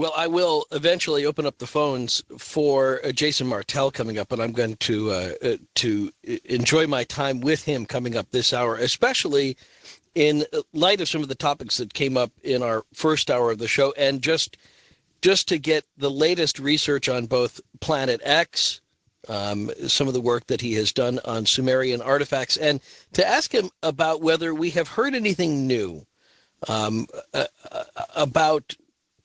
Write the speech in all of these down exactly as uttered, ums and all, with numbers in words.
Well, I will eventually open up the phones for uh, Jason Martell coming up, and I'm going to uh, uh, to enjoy my time with him coming up this hour, especially in light of some of the topics that came up in our first hour of the show, and just just to get the latest research on both Planet X, um, some of the work that he has done on Sumerian artifacts, and to ask him about whether we have heard anything new um, uh, about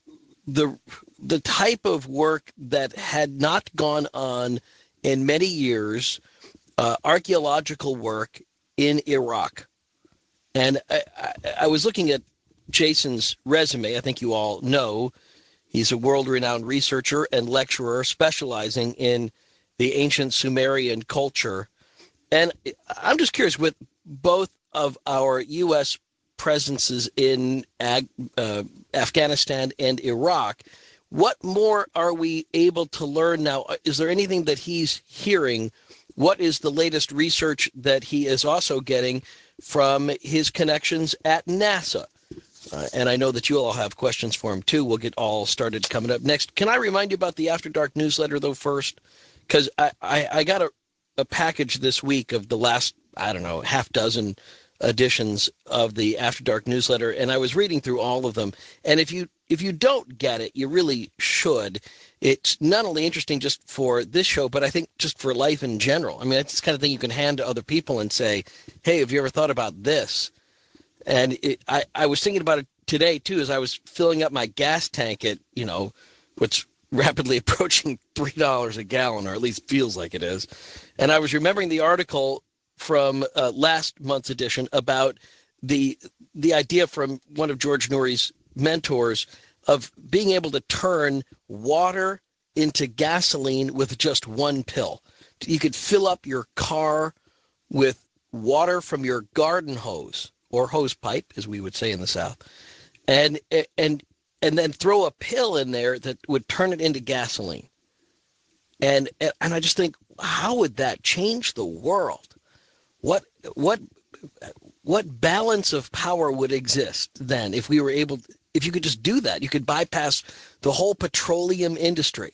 the the type of work that had not gone on in many years, uh, archaeological work in Iraq. And I, I, I was looking at Jason's resume. I think you all know he's a world-renowned researcher and lecturer specializing in the ancient Sumerian culture. And I'm just curious, with both of our U S presences in Ag, uh, Afghanistan and Iraq, what more are we able to learn now? Is there anything that he's hearing? What is the latest research that he is also getting from his connections at NASA? Uh, and I know that you all have questions for him, too. We'll get all started coming up next. Can I remind you about the After Dark newsletter, though, first? Because I, I, I got a, a package this week of the last, I don't know, half dozen editions of the After Dark newsletter, and I was reading through all of them. And if you if you don't get it, you really should. It's not only interesting just for this show, but I think just for life in general. I mean, it's the kind of thing you can hand to other people and say, hey, have you ever thought about this? And it, I, I was thinking about it today, too, as I was filling up my gas tank at, you know, what's rapidly approaching three dollars a gallon, or at least feels like it is. And I was remembering the article from uh, last month's edition about the the idea from one of George Noory's mentors of being able to turn water into gasoline with just one pill. You could fill up your car with water from your garden hose, or hose pipe, as we would say in the South, and and and then throw a pill in there that would turn it into gasoline. And and I just think, how would that change the world? What what what balance of power would exist then if we were able, if you could just do that? You could bypass the whole petroleum industry.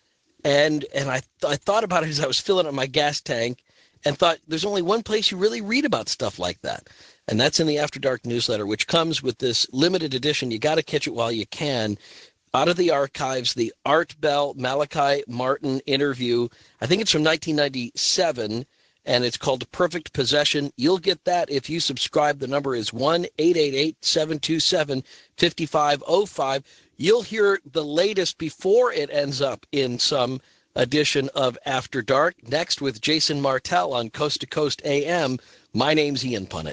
And and I I thought about it as I was filling up my gas tank, and thought there's only one place you really read about stuff like that. And that's in the After Dark newsletter, which comes with this limited edition. You got to catch it while you can. Out of the archives, the Art Bell Malachi Martin interview. I think it's from nineteen ninety-seven, and it's called Perfect Possession. You'll get that if you subscribe. The number is one eight eight eight, seven two seven, five five zero five. You'll hear the latest before it ends up in some edition of After Dark. Next with Jason Martell on Coast to Coast A M. My name's Ian Punnett.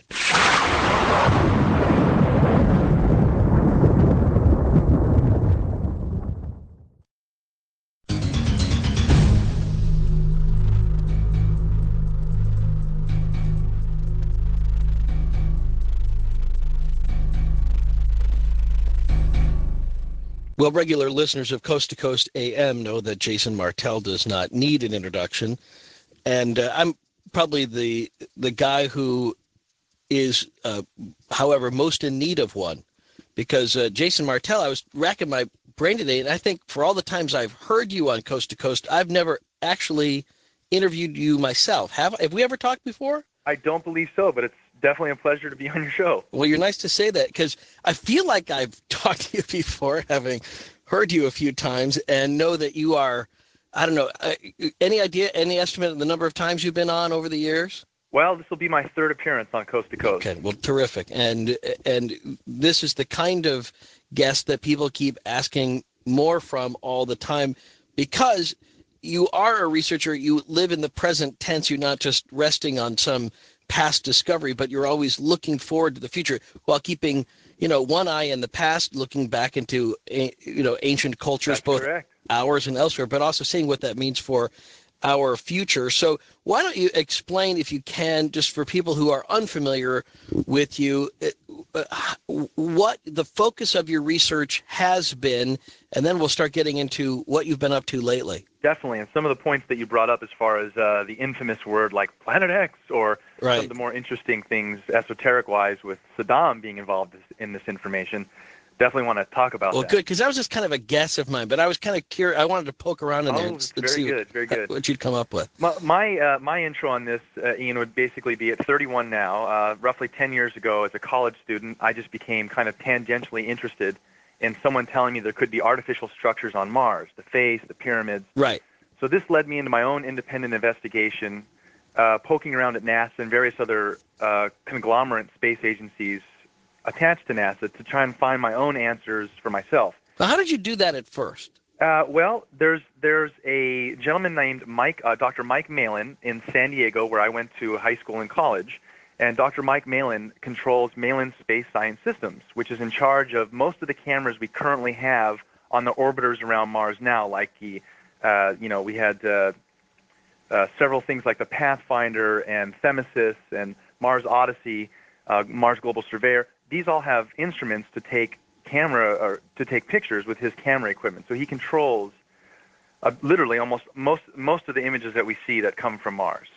Well, regular listeners of Coast to Coast A M know that Jason Martell does not need an introduction. And uh, I'm probably the the guy who is, uh, however, most in need of one. Because uh, Jason Martell, I was racking my brain today, and I think for all the times I've heard you on Coast to Coast, I've never actually interviewed you myself. Have, have we ever talked before? I don't believe so, but it's definitely a pleasure to be on your show. Well, you're nice to say that, because I feel like I've talked to you before, having heard you a few times, and know that you are, I don't know, uh, any idea, any estimate of the number of times you've been on over the years? Well, this will be my third appearance on Coast to Coast. Okay, well, terrific. And and this is the kind of guest that people keep asking more from all the time, because you are a researcher. You live in the present tense. You're not just resting on some past discovery, but you're always looking forward to the future while keeping, you know, one eye in the past, looking back into, you know, ancient cultures, That's both correct. ours and elsewhere, but also seeing what that means for our future. So why don't you explain, if you can, just for people who are unfamiliar with you, what the focus of your research has been, and then we'll start getting into what you've been up to lately. Definitely, and some of the points that you brought up as far as uh, the infamous word like Planet X, or right. some of the more interesting things esoteric-wise with Saddam being involved in this information. Definitely want to talk about Well, that. good, because that was just kind of a guess of mine, but I was kind of curious. I wanted to poke around in there Oh, and, and very see good, very good. what you'd come up with. My my, uh, my intro on this, uh, Ian, would basically be at thirty-one now. Uh, roughly ten years ago, as a college student, I just became kind of tangentially interested in someone telling me there could be artificial structures on Mars, the face, the pyramids. Right. So this led me into my own independent investigation, uh, poking around at NASA and various other uh, conglomerate space agencies attached to NASA to try and find my own answers for myself. Now, how did you do that at first? Uh, well, there's there's a gentleman named Mike, uh, Doctor Mike Malin in San Diego, where I went to high school and college, and Doctor Mike Malin controls Malin Space Science Systems, which is in charge of most of the cameras we currently have on the orbiters around Mars now. Like the, uh, you know, we had uh, uh, several things like the Pathfinder and Themesis and Mars Odyssey, uh, Mars Global Surveyor. These all have instruments to take camera or to take pictures with his camera equipment. So he controls uh, literally almost most most of the images that we see that come from Mars.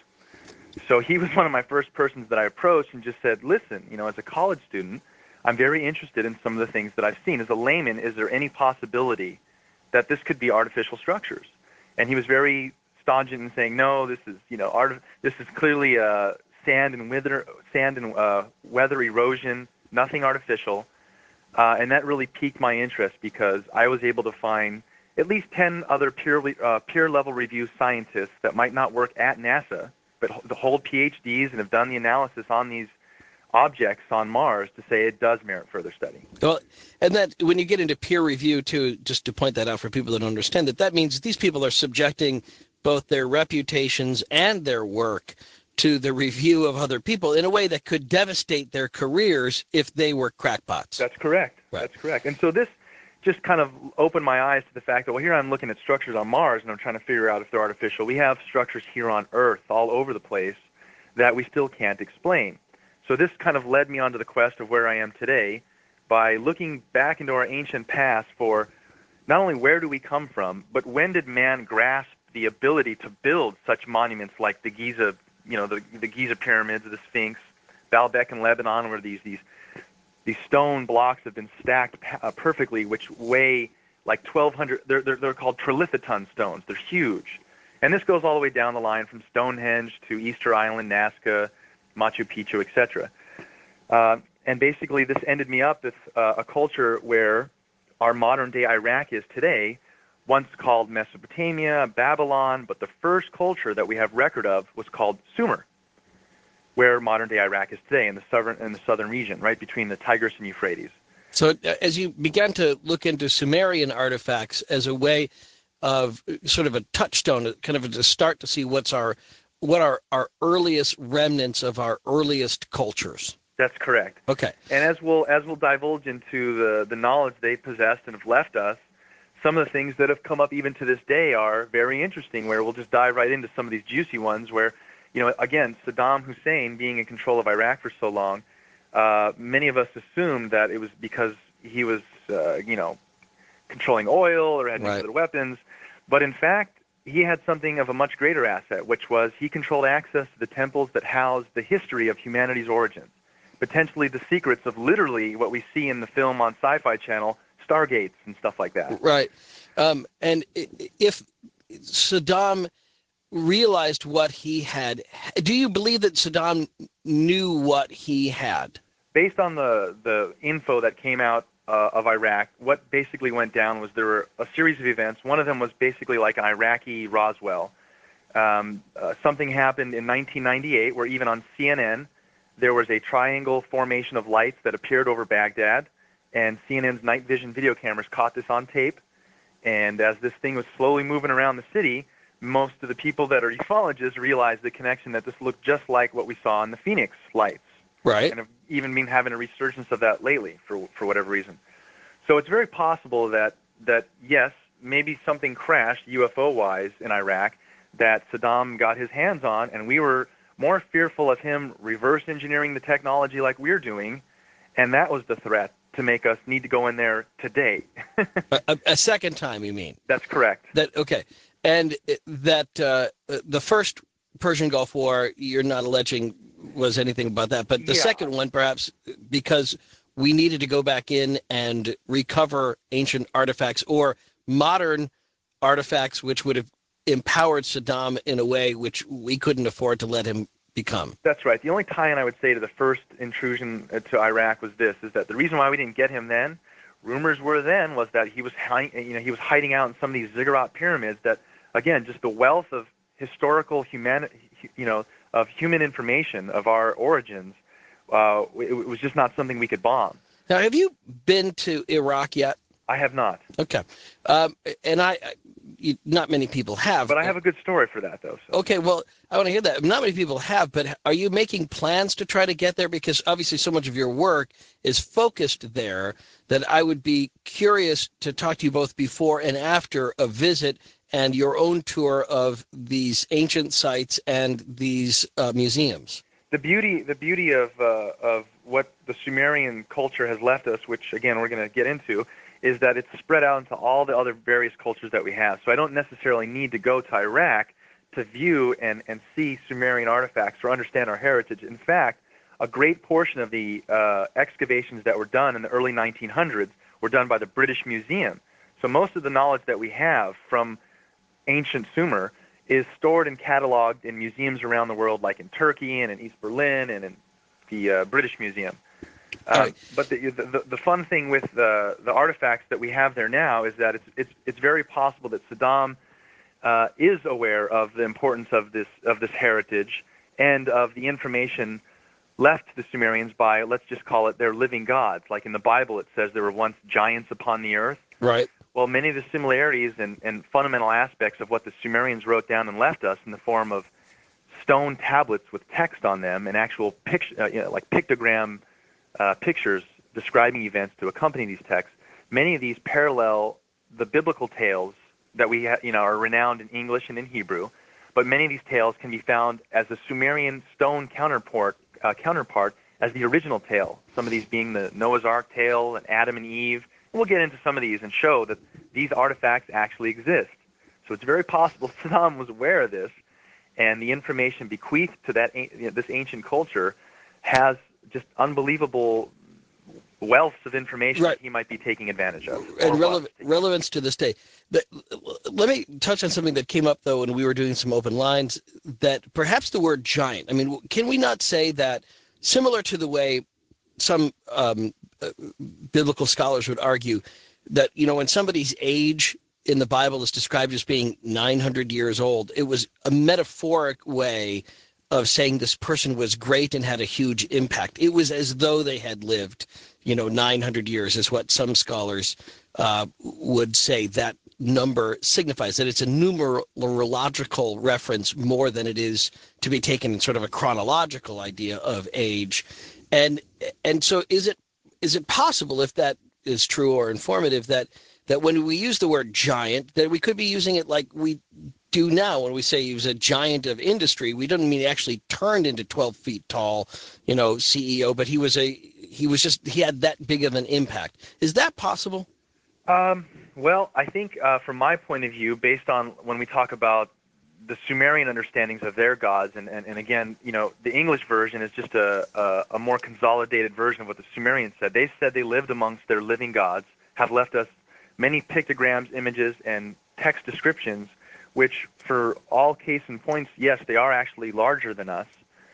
So he was one of my first persons that I approached and just said, listen, you know, as a college student, I'm very interested in some of the things that I've seen. As a layman, is there any possibility that this could be artificial structures? And he was very stodgant in saying, no, this is, you know, art, this is clearly uh, sand and wither, sand and uh, weather erosion, nothing artificial. Uh, and that really piqued my interest because I was able to find at least ten other peer, uh, peer-level review scientists that might not work at NASA, but hold P H Ds and have done the analysis on these objects on Mars to say it does merit further study. Well, and that when you get into peer review, too, just to point that out for people that don't understand that, that means these people are subjecting both their reputations and their work to the review of other people in a way that could devastate their careers if they were crackpots. That's correct. Right. That's correct. And so this just kind of opened my eyes to the fact that, well, here I'm looking at structures on Mars, and I'm trying to figure out if they're artificial. We have structures here on Earth all over the place that we still can't explain. So this kind of led me onto the quest of where I am today by looking back into our ancient past for not only where do we come from, but when did man grasp the ability to build such monuments like the Giza, you know, the, the Giza pyramids, the Sphinx, Baalbek in Lebanon, where these these these stone blocks have been stacked uh, perfectly, which weigh like twelve hundred. They're, they're they're called trilithoton stones. They're huge, and this goes all the way down the line from Stonehenge to Easter Island, Nazca, Machu Picchu, et cetera. Uh, and basically, this ended me up with uh, a culture where our modern-day Iraq is today, once called Mesopotamia, Babylon, but the first culture that we have record of was called Sumer, where modern-day Iraq is today in the southern in the southern region, right between the Tigris and Euphrates. So uh, as you began to look into Sumerian artifacts as a way of sort of a touchstone, kind of a start to see what's our what are our earliest remnants of our earliest cultures. That's correct. Okay. And as we'll as we'll divulge into the the knowledge they possessed and have left us, some of the things that have come up even to this day are very interesting, where we'll just dive right into some of these juicy ones where, you know, again, Saddam Hussein being in control of Iraq for so long, uh, many of us assumed that it was because he was, uh, you know, controlling oil or had nuclear Right. weapons. But in fact, he had something of a much greater asset, which was he controlled access to the temples that housed the history of humanity's origins, potentially the secrets of literally what we see in the film on Sci-Fi Channel, Stargates and stuff like that. Right. Um, and i- if Saddam realized what he had, do you believe that Saddam knew what he had? Based on the, the info that came out uh, of Iraq, what basically went down was there were a series of events. One of them was basically like an Iraqi Roswell. Um, uh, something happened in nineteen ninety-eight where even on C N N there was a triangle formation of lights that appeared over Baghdad, and C N N's night vision video cameras caught this on tape. And as this thing was slowly moving around the city, most of the people that are ufologists realized the connection that this looked just like what we saw in the Phoenix lights. Right. And have even been having a resurgence of that lately for for whatever reason. So it's very possible that, that yes, maybe something crashed U F O-wise in Iraq that Saddam got his hands on, and we were more fearful of him reverse engineering the technology like we're doing, and that was the threat to make us need to go in there today. a, a second time, you mean? That's correct. That okay. And it- that uh, the first Persian Gulf War, you're not alleging was anything about that, but the Yeah. second one, perhaps because we needed to go back in and recover ancient artifacts or modern artifacts, which would have empowered Saddam in a way which we couldn't afford to let him become. That's right. The only tie-in I would say to the first intrusion to Iraq was this: is that the reason why we didn't get him then, rumors were then, was that he was hi- you know he was hiding out in some of these ziggurat pyramids. That again, just the wealth of historical human, you know, of human information of our origins. Uh, it, it was just not something we could bomb. Now, have you been to Iraq yet? I have not. Okay, um, and I, you, not many people have. But I have a good story for that, though. So. Okay, well, I want to hear that. Not many people have, but are you making plans to try to get there? Because obviously, so much of your work is focused there that I would be curious to talk to you both before and after a visit and your own tour of these ancient sites and these uh, museums. The beauty, the beauty of uh, of what the Sumerian culture has left us, which again we're going to get into, is that it's spread out into all the other various cultures that we have. So I don't necessarily need to go to Iraq to view and, and see Sumerian artifacts or understand our heritage. In fact, a great portion of the uh, excavations that were done in the early nineteen hundreds were done by the British Museum. So most of the knowledge that we have from ancient Sumer is stored and cataloged in museums around the world, like in Turkey and in East Berlin and in the uh, British Museum. Uh, Right. But the, the the fun thing with the the artifacts that we have there now is that it's it's it's very possible that Saddam uh, is aware of the importance of this of this heritage and of the information left to the Sumerians by, let's just call it, their living gods. Like in the Bible, it says there were once giants upon the earth. Right. Well, many of the similarities and, and fundamental aspects of what the Sumerians wrote down and left us in the form of stone tablets with text on them and actual pict- uh, you know, like pictogram uh, pictures describing events to accompany these texts. Many of these parallel the biblical tales that we ha- you know are renowned in English and in Hebrew, but many of these tales can be found as a Sumerian stone counterpart uh, counterpart as the original tale. Some of these being the Noah's Ark tale and Adam and Eve. We'll get into some of these and show that these artifacts actually exist. So it's very possible Saddam was aware of this, and the information bequeathed to that you know, this ancient culture has just unbelievable wealths of information Right. that he might be taking advantage of. And or rele- was. relevance to this day. But let me touch on something that came up, though, when we were doing some open lines, that perhaps the word giant, I mean, can we not say that similar to the way some um, uh, biblical scholars would argue that, you know, when somebody's age in the Bible is described as being nine hundred years old, it was a metaphoric way of saying this person was great and had a huge impact. It was as though they had lived, you know, nine hundred years is what some scholars uh, would say that number signifies, that it's a numerological reference more than it is to be taken in sort of a chronological idea of age. And and so is it is it possible, if that is true or informative, that that when we use the word giant, that we could be using it like we do now when we say he was a giant of industry? We don't mean he actually turned into twelve feet tall, you know, C E O, but he was a he was just he had that big of an impact. Is that possible? Um, well, I think uh, from my point of view, based on when we talk about the Sumerian understandings of their gods, and, and, and again, you know, the English version is just a, a, a more consolidated version of what the Sumerians said. They said they lived amongst their living gods, have left us many pictograms, images, and text descriptions, which for all case and points, yes, they are actually larger than us.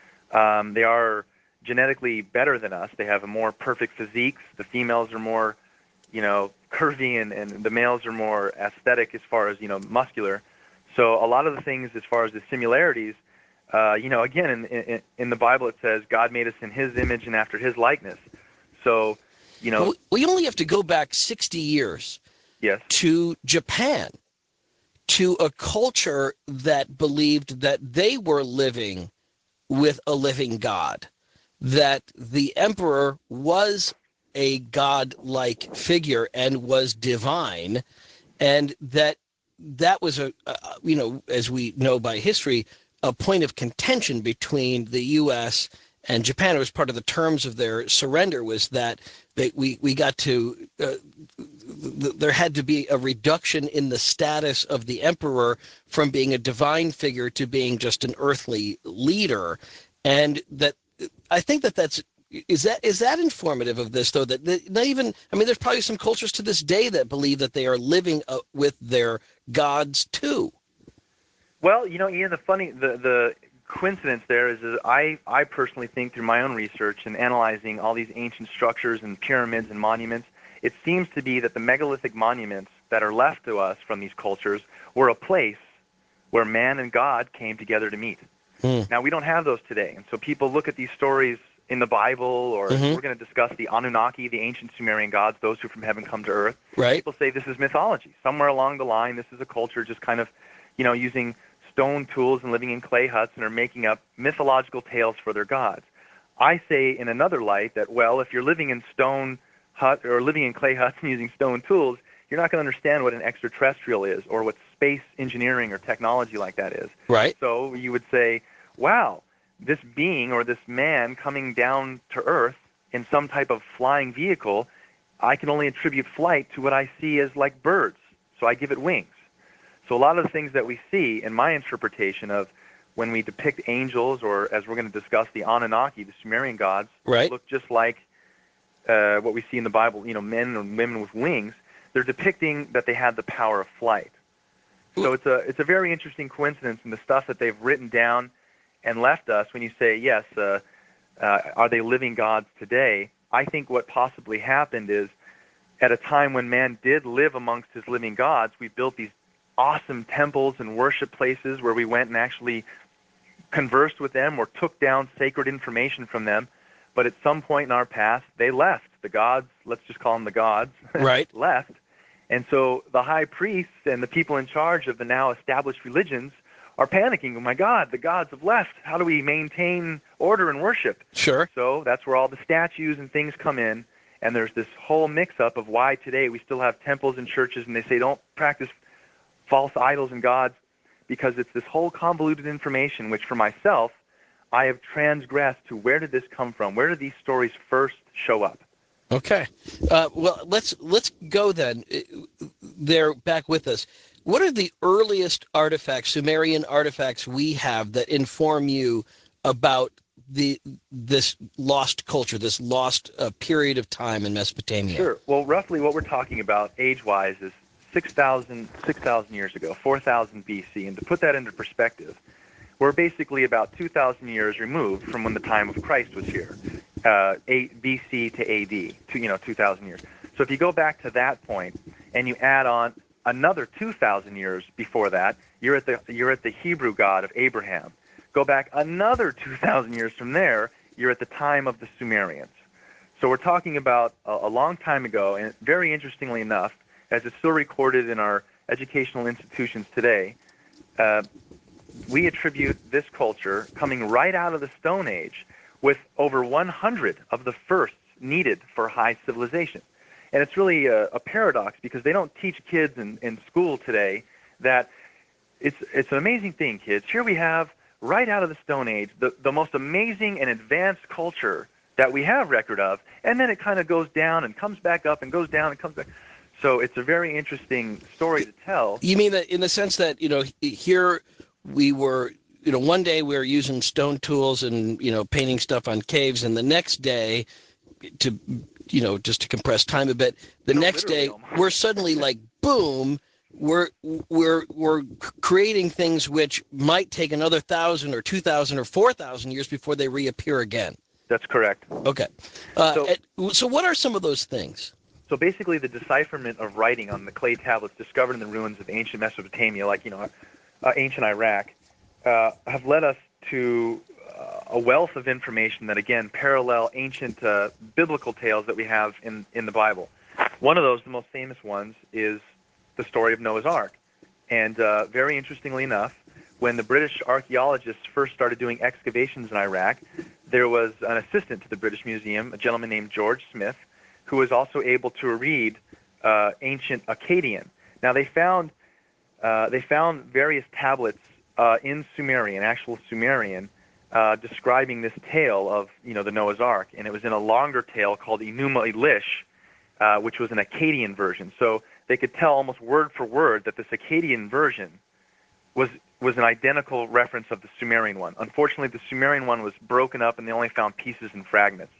Um, they are genetically better than us. They have a more perfect physiques. The females are more, you know, curvy, and, and the males are more aesthetic as far as, you know, muscular. So a lot of the things as far as the similarities, uh, you know, again, in, in, in the Bible it says God made us in his image and after his likeness. So, you know. Well, we only have to go back sixty years Yes. to Japan, to a culture that believed that they were living with a living God, that the emperor was a god-like figure and was divine, and that that was a, a you know, as we know by history, a point of contention between the U S and Japan. It was part of the terms of their surrender, was that they, we we got to uh, th- there had to be a reduction in the status of the emperor from being a divine figure to being just an earthly leader, and that I think that that's is that is that informative of this, though? That, that not even, I mean, there's probably some cultures to this day that believe that they are living uh, with their gods too. Well, you know, Ian, the funny, the the coincidence there is that I I personally think through my own research and analyzing all these ancient structures and pyramids and monuments, it seems to be that the megalithic monuments that are left to us from these cultures were a place where man and God came together to meet. Hmm. Now, we don't have those today, and so people look at these stories in the Bible, or mm-hmm. we're going to discuss the Anunnaki, the ancient Sumerian gods, those who from heaven come to earth. Right. People say this is mythology. Somewhere along the line, this is a culture just kind of, you know, using stone tools and living in clay huts and are making up mythological tales for their gods. I say in another light that, well, if you're living in stone hut or living in clay huts and using stone tools, you're not going to understand what an extraterrestrial is or what space engineering or technology like that is. Right. So you would say, wow, this being or this man coming down to Earth in some type of flying vehicle, I can only attribute flight to what I see as like birds, so I give it wings. So a lot of the things that we see in my interpretation of when we depict angels, or as we're going to discuss the Anunnaki, the Sumerian gods, right. look just like uh, what we see in the Bible, you know, men and women with wings. They're depicting that they had the power of flight. So it's a it's a very interesting coincidence in the stuff that they've written down and left us. When you say, yes, uh, uh, are they living gods today? I think what possibly happened is at a time when man did live amongst his living gods, we built these awesome temples and worship places where we went and actually conversed with them or took down sacred information from them. But at some point in our past, they left. The gods, let's just call them the gods, right. left. And so the high priests and the people in charge of the now established religions are panicking. Oh, my God, the gods have left. How do we maintain order and worship? Sure. So that's where all the statues and things come in. And there's this whole mix-up of why today we still have temples and churches, and they say don't practice false idols and gods, because it's this whole convoluted information, which for myself, I have transgressed to where did this come from? Where did these stories first show up? Okay. Uh, well, let's let's go then. They're back with us. What are the earliest artifacts, Sumerian artifacts, we have that inform you about the this lost culture, this lost uh, period of time in Mesopotamia? Sure. Well, roughly what we're talking about age-wise is six thousand years ago, four thousand B C. And to put that into perspective, we're basically about two thousand years removed from when the time of Christ was here, uh, B C to A D, to, you know, two thousand years. So if you go back to that point and you add on another two thousand years before that, you're at the you're at the Hebrew God of Abraham. Go back another two thousand years from there, you're at the time of the Sumerians. So we're talking about a, a long time ago, and very interestingly enough, as it's still recorded in our educational institutions today, uh, we attribute this culture coming right out of the Stone Age with over one hundred of the firsts needed for high civilization. And it's really a, a paradox, because they don't teach kids in, in school today that it's it's an amazing thing, kids. Here we have, right out of the Stone Age, the, the most amazing and advanced culture that we have record of, and then it kind of goes down and comes back up and goes down and comes back. So it's a very interesting story to tell. You mean that in the sense that, you know, here we were, you know, one day we were using stone tools and, you know, painting stuff on caves, and the next day, to, you know, just to compress time a bit, the No, next day almost. we're suddenly like, boom, we're we're we're creating things which might take another thousand or two thousand or four thousand years before they reappear again. That's correct. Okay. Uh, So- and- so what are some of those things? So basically, the decipherment of writing on the clay tablets discovered in the ruins of ancient Mesopotamia, like, you know, uh, ancient Iraq, uh, have led us to uh, a wealth of information that, again, parallel ancient uh, biblical tales that we have in, in the Bible. One of those, the most famous ones, is the story of Noah's Ark. And uh, very interestingly enough, when the British archaeologists first started doing excavations in Iraq, there was an assistant to the British Museum, a gentleman named George Smith, who was also able to read uh, ancient Akkadian. Now they found uh, they found various tablets uh, in Sumerian, actual Sumerian, uh, describing this tale of, you know, the Noah's Ark, and it was in a longer tale called Enuma Elish, uh, which was an Akkadian version. So they could tell almost word for word that this Akkadian version was was an identical reference of the Sumerian one. Unfortunately, the Sumerian one was broken up, and they only found pieces and fragments.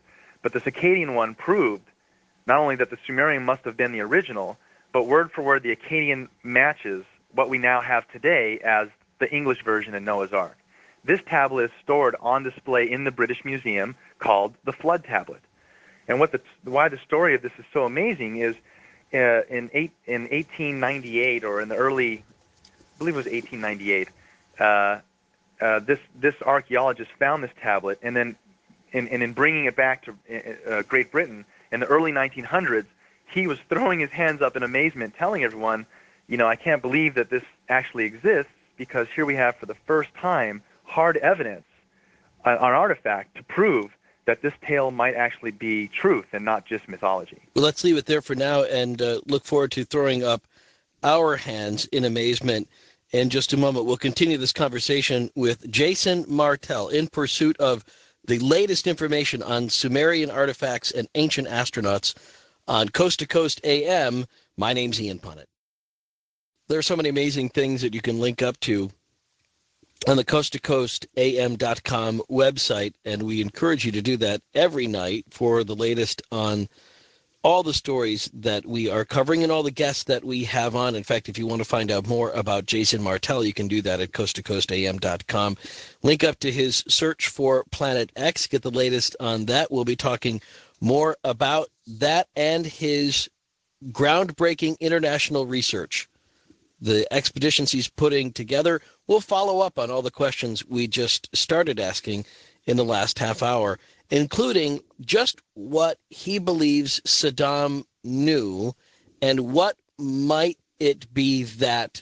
But this Akkadian one proved not only that the Sumerian must have been the original, but word for word, the Akkadian matches what we now have today as the English version of Noah's Ark. This tablet is stored on display in the British Museum, called the Flood Tablet. And what the, why the story of this is so amazing is uh, in, eight, in eighteen ninety-eight, or in the early, I believe it was eighteen ninety-eight, uh, uh, this, this archaeologist found this tablet, and then in, and in bringing it back to uh, Great Britain in the early nineteen hundreds, he was throwing his hands up in amazement, telling everyone, you know, I can't believe that this actually exists, because here we have for the first time hard evidence, uh, an artifact to prove that this tale might actually be truth and not just mythology. Well, let's leave it there for now and uh, look forward to throwing up our hands in amazement in just a moment. We'll continue this conversation with Jason Martell in pursuit of the latest information on Sumerian artifacts and ancient astronauts on Coast to Coast A M. My name's Ian Punnett. There are so many amazing things that you can link up to on the coast to coast A M dot com website, and we encourage you to do that every night for the latest on all the stories that we are covering and all the guests that we have on. In fact, if you want to find out more about Jason Martell, you can do that at coast to coast A M dot com. Link up to his search for Planet X, get the latest on that. We'll be talking more about that and his groundbreaking international research, the expeditions he's putting together. We'll follow up on all the questions we just started asking in the last half hour, including just what he believes Saddam knew and what might it be that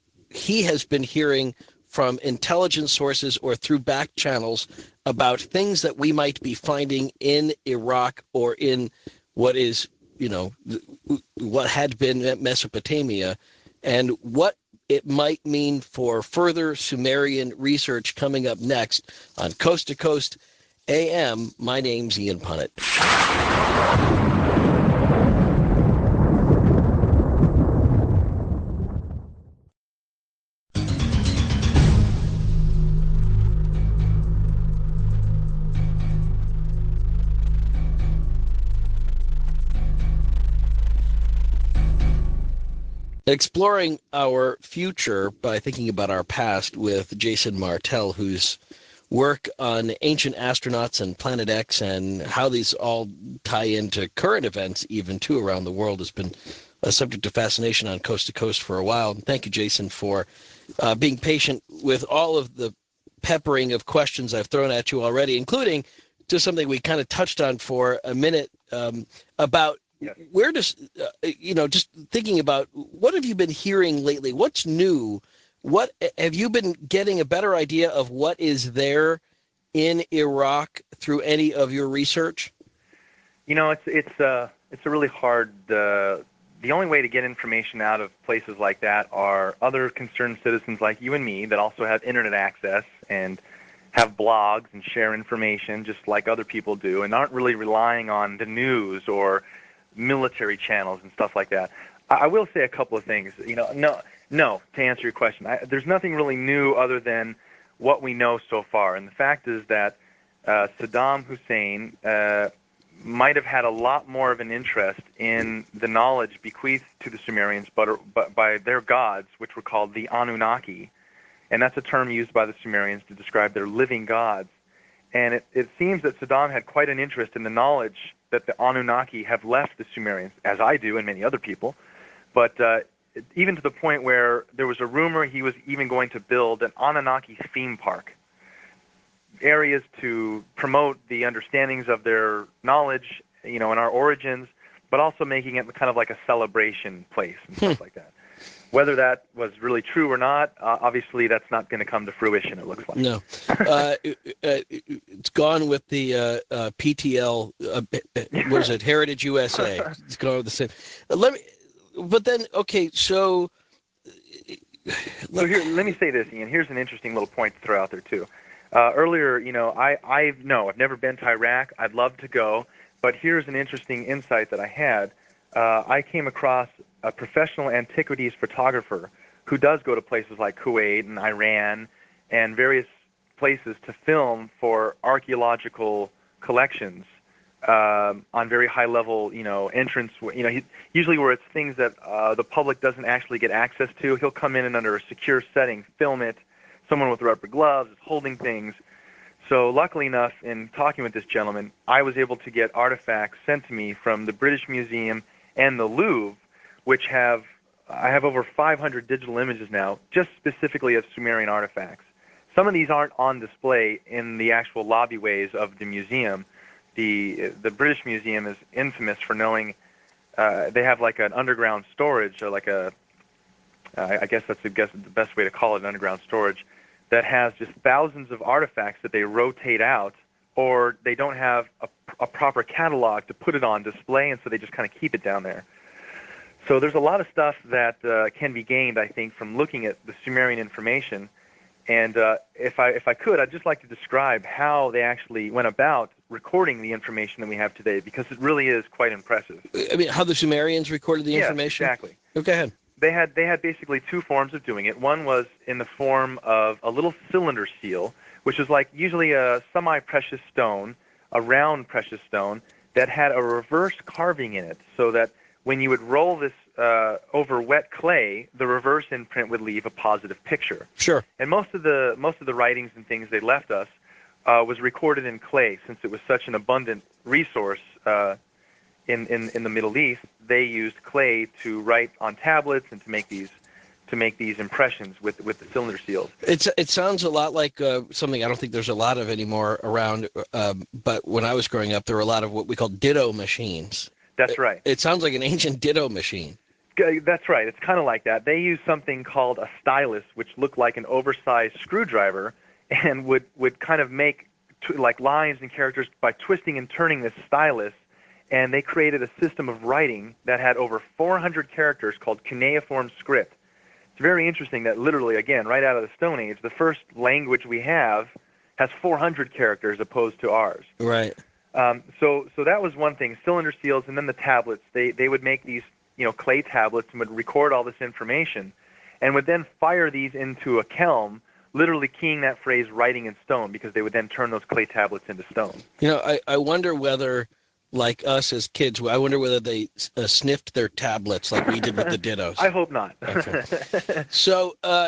he has been hearing from intelligence sources or through back channels about things that we might be finding in Iraq or in what is, you know, what had been Mesopotamia, and what it might mean for further Sumerian research coming up next on Coast to Coast A M. My name's Ian Punnett. Exploring our future by thinking about our past with Jason Martell, whose work on ancient astronauts and Planet X and how these all tie into current events even too around the world has been a subject of fascination on Coast to Coast for a while. And thank you, Jason, for uh, being patient with all of the peppering of questions I've thrown at you already, including just something we kind of touched on for a minute um, about Yes. where does, uh, you know, just thinking about what have you been hearing lately? What's new? What have you been getting a better idea of what is there in Iraq through any of your research? You know, it's it's uh it's a really hard. Uh, the only way to get information out of places like that are other concerned citizens like you and me that also have internet access and have blogs and share information just like other people do, and aren't really relying on the news or military channels and stuff like that. I, I will say a couple of things. You know, no, no. To answer your question, I, there's nothing really new other than what we know so far. And the fact is that uh, Saddam Hussein uh, might have had a lot more of an interest in the knowledge bequeathed to the Sumerians, but, but by their gods, which were called the Anunnaki, and that's a term used by the Sumerians to describe their living gods. And it, it seems that Saddam had quite an interest in the knowledge that the Anunnaki have left the Sumerians, as I do and many other people, but uh, even to the point where there was a rumor he was even going to build an Anunnaki theme park, areas to promote the understandings of their knowledge, you know, and our origins, but also making it kind of like a celebration place and stuff like that. Whether that was really true or not, uh, obviously that's not going to come to fruition, it looks like. No. Uh, it, it's gone with the uh, uh, P T L, uh, what is it, Heritage U S A. It's gone with the same. Uh, let me, but then, okay, so... So here, let me say this, Ian. Here's an interesting little point to throw out there, too. Uh, earlier, you know, I, I no, I've never been to Iraq. I'd love to go, but here's an interesting insight that I had. Uh, I came across a professional antiquities photographer who does go to places like Kuwait and Iran and various places to film for archaeological collections um, on very high level, you know, entrance. You know, he, usually where it's things that uh, the public doesn't actually get access to. He'll come in and under a secure setting, film it. Someone with rubber gloves is holding things. So luckily enough, in talking with this gentleman, I was able to get artifacts sent to me from the British Museum and the Louvre, which have, I have over five hundred digital images now, just specifically of Sumerian artifacts. Some of these aren't on display in the actual lobbyways of the museum. The, the British Museum is infamous for knowing, uh, they have like an underground storage, or like a, uh, I guess that's the, guess the best way to call it, an underground storage, that has just thousands of artifacts that they rotate out, or they don't have a, a proper catalog to put it on display, and so they just kind of keep it down there. So there's a lot of stuff that uh, can be gained, I think, from looking at the Sumerian information. And uh, if I if I could, I'd just like to describe how they actually went about recording the information that we have today, because it really is quite impressive. I mean, how the Sumerians recorded the Yes, information? exactly. Oh, go ahead. They had they had basically two forms of doing it. One was in the form of a little cylinder seal, which is like usually a semi-precious stone, a round precious stone, that had a reverse carving in it, so that when you would roll this uh, over wet clay, the reverse imprint would leave a positive picture. Sure. And most of the most of the writings and things they left us uh, was recorded in clay, since it was such an abundant resource uh, in, in in the Middle East. They used clay to write on tablets and to make these to make these impressions with with the cylinder seals. It's it sounds a lot like uh, something I don't think there's a lot of anymore around. Um, but when I was growing up, there were a lot of what we call ditto machines. That's right. It, it sounds like an ancient ditto machine. That's right. It's kind of like that. They used something called a stylus, which looked like an oversized screwdriver, and would would kind of make t- like lines and characters by twisting and turning this stylus. And they created a system of writing that had over four hundred characters called cuneiform script. It's very interesting that literally, again, right out of the Stone Age, the first language we have has four hundred characters opposed to ours. Right. Um, so, so that was one thing. Cylinder seals, and then the tablets. They they would make these, you know, clay tablets and would record all this information, and would then fire these into a kiln, literally keying that phrase "writing in stone," because they would then turn those clay tablets into stone. You know, I, I wonder whether, like us as kids, I wonder whether they uh, sniffed their tablets like we did with the dittos. I hope not. Okay. So uh,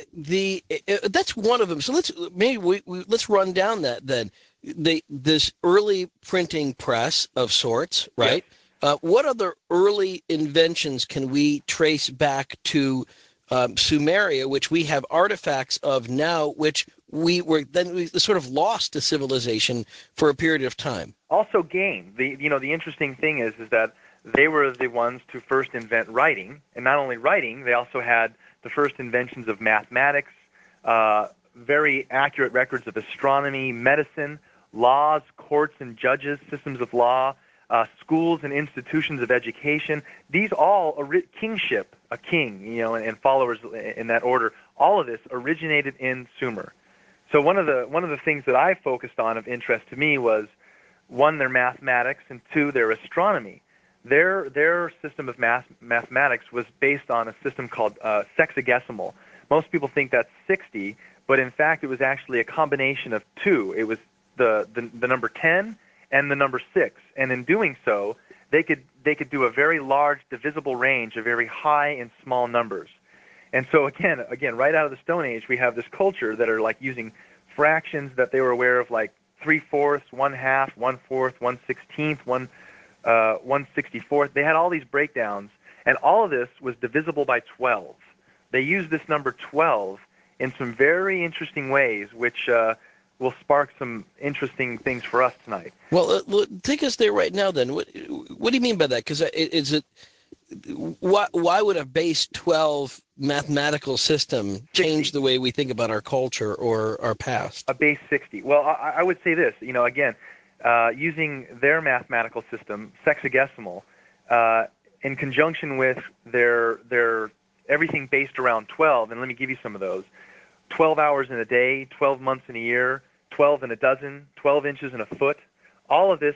the uh, that's one of them. So let's maybe we, we let's run down that then. They this early printing press of sorts, right? Yes. Uh, what other early inventions can we trace back to um, Sumeria, which we have artifacts of now, which we were then we sort of lost to civilization for a period of time? Also, game. The you know the interesting thing is is that they were the ones to first invent writing, and not only writing, they also had the first inventions of mathematics, uh, very accurate records of astronomy, medicine, laws, courts and judges, systems of law, uh, schools and institutions of education. These all, ori- kingship, a king, you know, and, and followers in that order, all of this originated in Sumer. So one of the one of the things that I focused on of interest to me was, one, their mathematics, and two, their astronomy. Their their system of math, mathematics was based on a system called uh, sexagesimal. Most people think that's sixty, but in fact it was actually a combination of two. It was the, the, the number ten and the number six. And in doing so, they could they could do a very large divisible range of very high and small numbers. And so again, again, right out of the Stone Age, we have this culture that are like using fractions that they were aware of, like three-fourths, one-half, one-fourth, one-sixteenth, one, uh, one-sixty-fourth. They had all these breakdowns, and all of this was divisible by twelve. They used this number twelve in some very interesting ways, which uh, will spark some interesting things for us tonight. Well, uh, take us there right now then. What, what do you mean by that? Because is it, why, why would a base twelve mathematical system change sixty. the way we think about our culture or our past? A base sixty. Well, I, I would say this, you know, again, uh, using their mathematical system, sexagesimal, uh, in conjunction with their their everything based around twelve, and let me give you some of those. twelve hours in a day, twelve months in a year, twelve in a dozen, twelve inches in a foot. All of this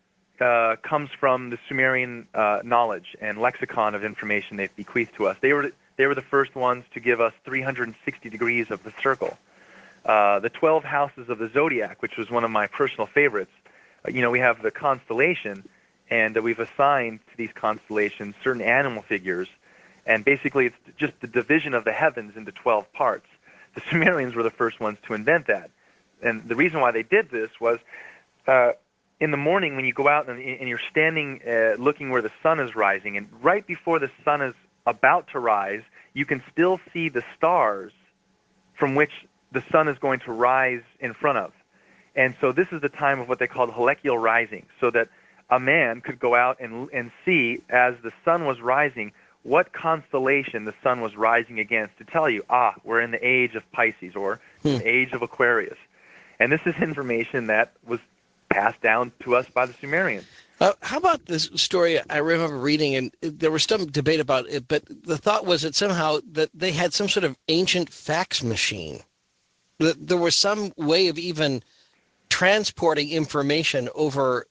uh, comes from the Sumerian uh, knowledge and lexicon of information they've bequeathed to us. They were they were the first ones to give us three hundred sixty degrees of the circle. Uh, the twelve houses of the zodiac, which was one of my personal favorites, uh, you know, we have the constellation, and uh, we've assigned to these constellations certain animal figures, and basically it's just the division of the heavens into twelve parts. The Sumerians were the first ones to invent that. And the reason why they did this was uh, in the morning when you go out and, and you're standing uh, looking where the sun is rising, and right before the sun is about to rise, you can still see the stars from which the sun is going to rise in front of. And so this is the time of what they called molecular rising, so that a man could go out and, and see as the sun was rising what constellation the sun was rising against to tell you, ah, we're in the age of Pisces or Hmm. the age of Aquarius. And this is information that was passed down to us by the Sumerians. Uh, how about this story I remember reading, and there was some debate about it, but the thought was that somehow that they had some sort of ancient fax machine, that there was some way of even transporting information over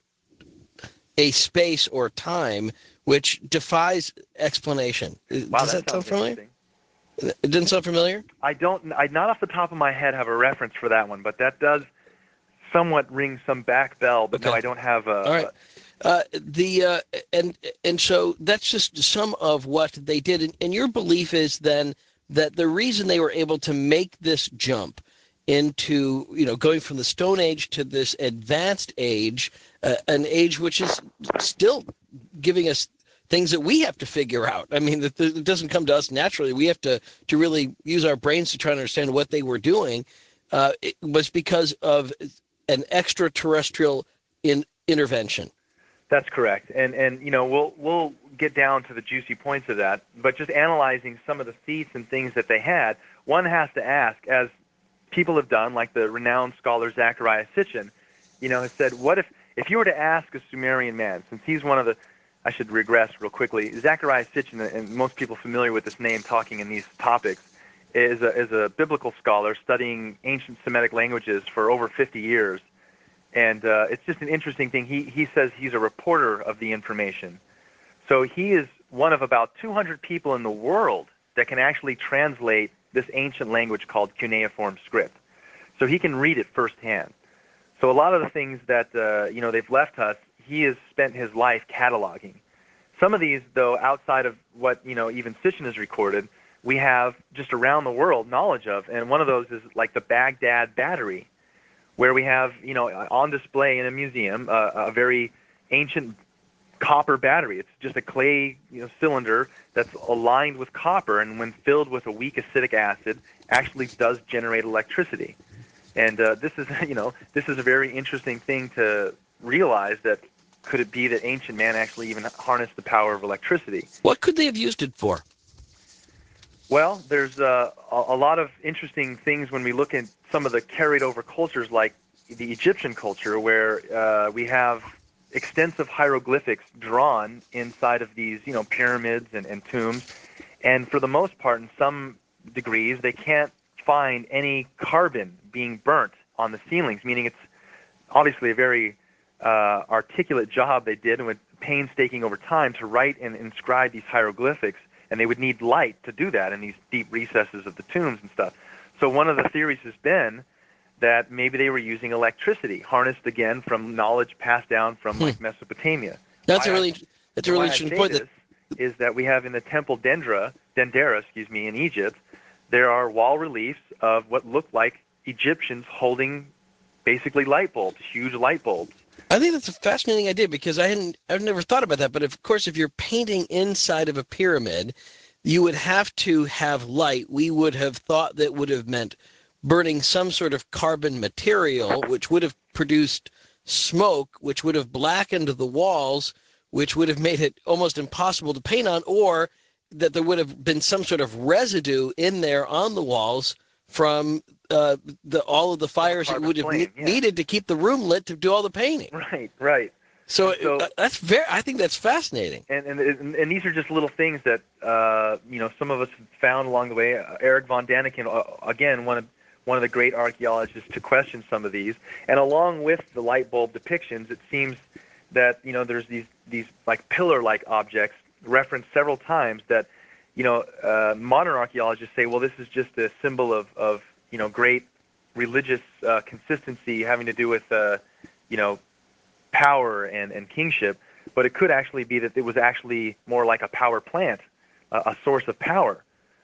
a space or time which defies explanation. Wow, Does that that sound sounds familiar? interesting. It didn't sound familiar? I don't, I not off the top of my head have a reference for that one, but that does somewhat ring some back bell. But no, Okay. I don't have a. All right. Uh, the uh, and and so that's just some of what they did. And, and your belief is then that the reason they were able to make this jump into, you know, going from the Stone Age to this advanced age, uh, an age which is still giving us things that we have to figure out. I mean, that it doesn't come to us naturally. We have to to really use our brains to try to understand what they were doing. Uh, it was because of an extraterrestrial in intervention. That's correct, and and you know we'll we'll get down to the juicy points of that. But just analyzing some of the feats and things that they had, one has to ask, as people have done, like the renowned scholar Zecharia Sitchin, you know, has said, what if if you were to ask a Sumerian man, since he's one of the, I should regress real quickly, Zecharia Sitchin, and most people familiar with this name talking in these topics, is a is a biblical scholar studying ancient Semitic languages for over fifty years. And uh, it's just an interesting thing. He he says he's a reporter of the information. So he is one of about two hundred people in the world that can actually translate this ancient language called cuneiform script. So he can read it firsthand. So a lot of the things that uh, you know they've left us, he has spent his life cataloging. Some of these, though, outside of what you know even Sitchin has recorded, we have just around the world knowledge of. And one of those is like the Baghdad Battery, where we have, you know, on display in a museum, uh, a very ancient copper battery. It's just a clay, you know, cylinder that's aligned with copper, and when filled with a weak acidic acid, actually does generate electricity. And uh, this is, you know, this is a very interesting thing to realize, that could it be that ancient man actually even harnessed the power of electricity? What could they have used it for? Well, there's uh, a, a lot of interesting things when we look at some of the carried over cultures, like the Egyptian culture, where uh, we have extensive hieroglyphics drawn inside of these, you know, pyramids and, and tombs. And for the most part, in some degrees, they can't find any carbon being burnt on the ceilings, meaning it's obviously a very uh, articulate job they did, and with painstaking over time to write and inscribe these hieroglyphics. And they would need light to do that in these deep recesses of the tombs and stuff. So one of the theories has been that maybe they were using electricity, harnessed again from knowledge passed down from Hmm. like Mesopotamia. That's Why a I- really that's a really why I interesting say point. this That is that we have in the Temple Dendra, Dendera, excuse me, in Egypt, there are wall reliefs of what look like Egyptians holding basically light bulbs, huge light bulbs. I think that's a fascinating idea, because I hadn't I've never thought about that. But of course, if you're painting inside of a pyramid, you would have to have light. We would have thought that would have meant burning some sort of carbon material, which would have produced smoke, which would have blackened the walls, which would have made it almost impossible to paint on, or that there would have been some sort of residue in there on the walls from uh, the all of the fires that carbon would have flame, ne- yeah. needed to keep the room lit to do all the painting. Right, right. So, And so- uh, that's very. I think that's fascinating. And, and and and these are just little things that uh, you know some of us found along the way. Uh, Eric von Daniken, uh, again, one of one of the great archaeologists to question some of these. And along with the light bulb depictions, it seems that you know there's these these like pillar-like objects referenced several times that you know uh, modern archaeologists say, well, this is just a symbol of of you know great religious uh, consistency having to do with uh, you know. power and, and kingship, but it could actually be that it was actually more like a power plant, uh, a source of power.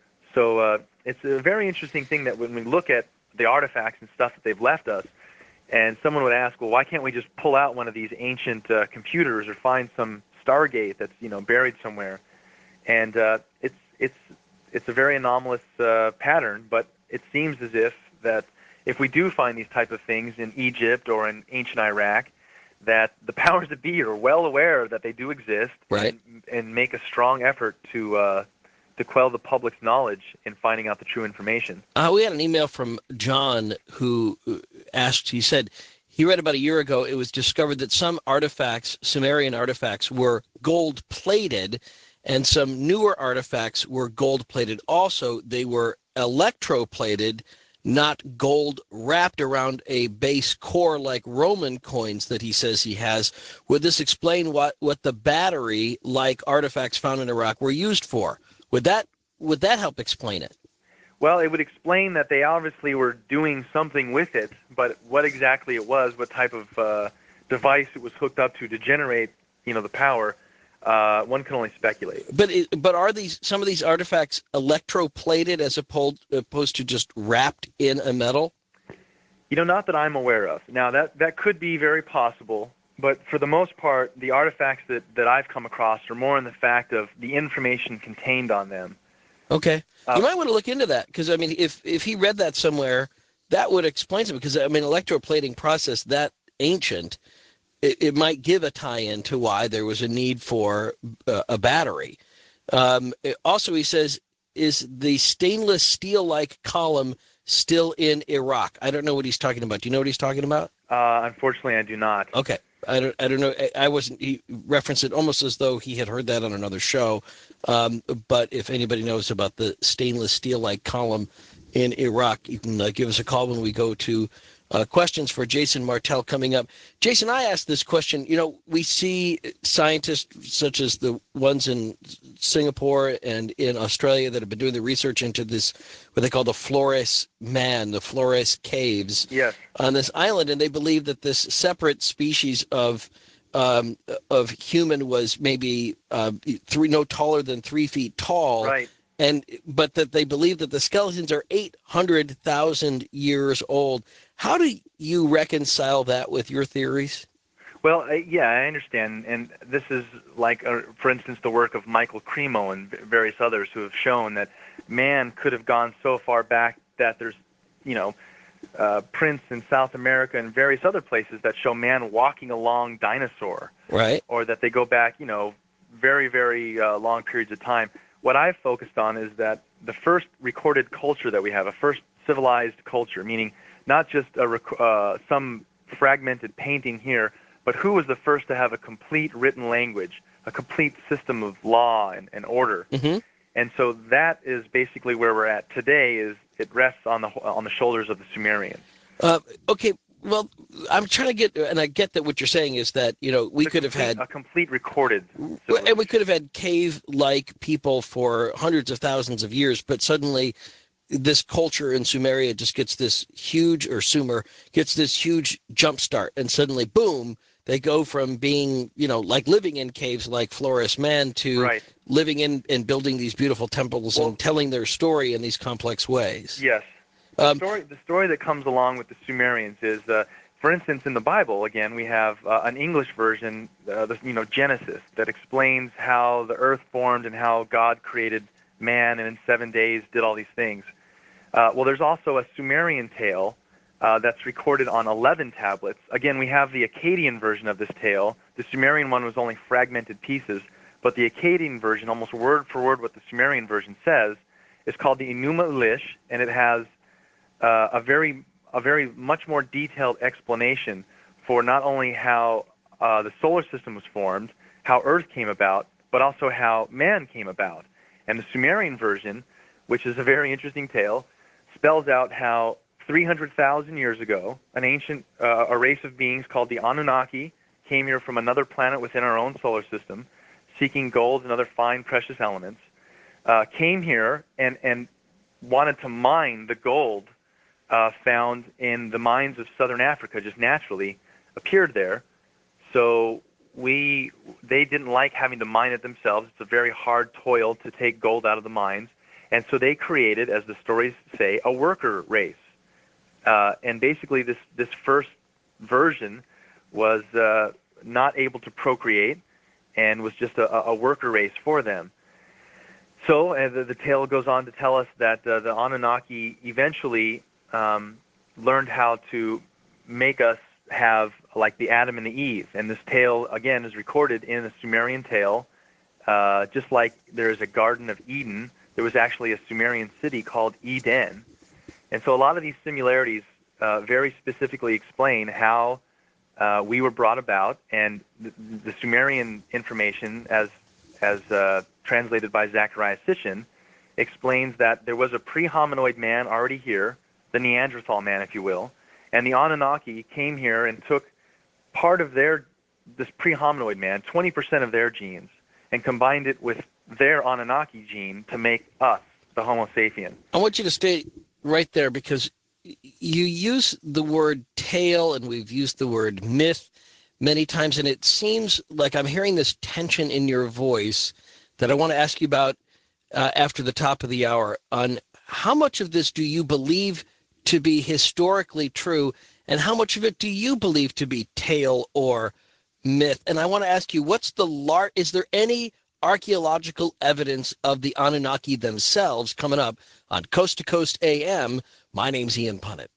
So uh, it's a very interesting thing that when we look at the artifacts and stuff that they've left us, and someone would ask, well, why can't we just pull out one of these ancient uh, computers or find some Stargate that's, you know, buried somewhere? And uh, it's it's it's a very anomalous uh, pattern, but it seems as if that if we do find these type of things in Egypt or in ancient Iraq, that the powers that be are well aware that they do exist, right, and, and make a strong effort to uh, to quell the public's knowledge in finding out the true information. Uh, we had an email from John who asked, he said, he read about a year ago, it was discovered that some artifacts, Sumerian artifacts, were gold-plated, and some newer artifacts were gold-plated. Also, they were electroplated, not gold wrapped around a base core like Roman coins that he says he has. Would this explain what, what the battery-like artifacts found in Iraq were used for? Would that would that help explain it? Well, it would explain that they obviously were doing something with it, but what exactly it was, what type of uh, device it was hooked up to to generate, you know, the power, uh, one can only speculate. But it, but are these some of these artifacts electroplated as opposed opposed to just wrapped in a metal? You know, not that I'm aware of. Now, that that could be very possible, but for the most part, the artifacts that, that I've come across are more in the fact of the information contained on them. Okay. Uh, You might want to look into that, because, I mean, if, if he read that somewhere, that would explain something, because, I mean, electroplating process that ancient, it, it might give a tie-in to why there was a need for uh, a battery. Um, it- also, he says, is the stainless steel-like column still in Iraq? I don't know what he's talking about. Do you know what he's talking about? uh, unfortunately, I do not. Okay. I don't, I don't know. I- I wasn't, he referenced it almost as though he had heard that on another show. Um, but if anybody knows about the stainless steel-like column in Iraq, you can uh, give us a call when we go to uh, questions for Jason Martell coming up. Jason, I asked this question. You know, we see scientists such as the ones in Singapore and in Australia that have been doing the research into this, what they call the Flores Man, the Flores Caves Yes. on this island, and they believe that this separate species of um, of human was maybe uh, three no taller than three feet tall, Right. and but that they believe that the skeletons are eight hundred thousand years old. How do you reconcile that with your theories? Well, uh, yeah, I understand, and this is like, uh, for instance, the work of Michael Cremo and v- various others who have shown that man could have gone so far back that there's, you know, uh, prints in South America and various other places that show man walking along dinosaur, Right. or that they go back, you know, very, very uh, long periods of time. What I've focused on is that the first recorded culture that we have, a first civilized culture, meaning not just a rec- uh, some fragmented painting here, but who was the first to have a complete written language, a complete system of law and, and order. Mm-hmm. And so that is basically where we're at today. Is it rests on the on the shoulders of the Sumerians. Uh, okay. Well, I'm trying to get, and I get that what you're saying is that, you know, we It's a could have complete- had, a complete recorded and civilization. we could have had cave-like people for hundreds of thousands of years, but suddenly this culture in Sumeria just gets this huge, or Sumer gets this huge jump start, and suddenly, boom, they go from being, you know, like living in caves like Flores Man to Right. living in and building these beautiful temples Well- and telling their story in these complex ways. Yes. The Um, story the story that comes along with the Sumerians is, uh, for instance, in the Bible, again, we have uh, an English version, uh, the, you know, Genesis, that explains how the earth formed and how God created man and in seven days did all these things. Uh, well, there's also a Sumerian tale uh, that's recorded on eleven tablets. Again, we have the Akkadian version of this tale. The Sumerian one was only fragmented pieces, but the Akkadian version, almost word for word what the Sumerian version says, is called the Enuma Elish, and it has uh, a very a very much more detailed explanation for not only how uh, the solar system was formed, how Earth came about, but also how man came about. And the Sumerian version, which is a very interesting tale, spells out how three hundred thousand years ago, an ancient uh, a race of beings called the Anunnaki came here from another planet within our own solar system, seeking gold and other fine precious elements, uh, came here and, and wanted to mine the gold uh, found in the mines of southern Africa, just naturally appeared there. So we they didn't like having to mine it themselves. It's a very hard toil to take gold out of the mines. And so they created, as the stories say, a worker race. Uh, and basically this, this first version was uh, not able to procreate and was just a, a worker race for them. So uh, the, the tale goes on to tell us that uh, the Anunnaki eventually um, learned how to make us have like the Adam and the Eve. And this tale, again, is recorded in a Sumerian tale. Uh, just like there is a Garden of Eden, there was actually a Sumerian city called Eden. And so a lot of these similarities uh, very specifically explain how uh, we were brought about, and the, the Sumerian information, as as uh, translated by Zachariah Sitchin, explains that there was a pre-hominoid man already here, the Neanderthal man, if you will, and the Anunnaki came here and took part of their, this pre-hominoid man, twenty percent of their genes, and combined it with their Anunnaki gene to make us, the Homo sapien. I want you to stay right there, because you use the word tale and we've used the word myth many times, and it seems like I'm hearing this tension in your voice that I want to ask you about uh, after the top of the hour on how much of this do you believe to be historically true, and how much of it do you believe to be tale or myth? And I want to ask you, what's the lar- is there any archaeological evidence of the Anunnaki themselves? Coming up on Coast to Coast A M, my name's Ian Punnett.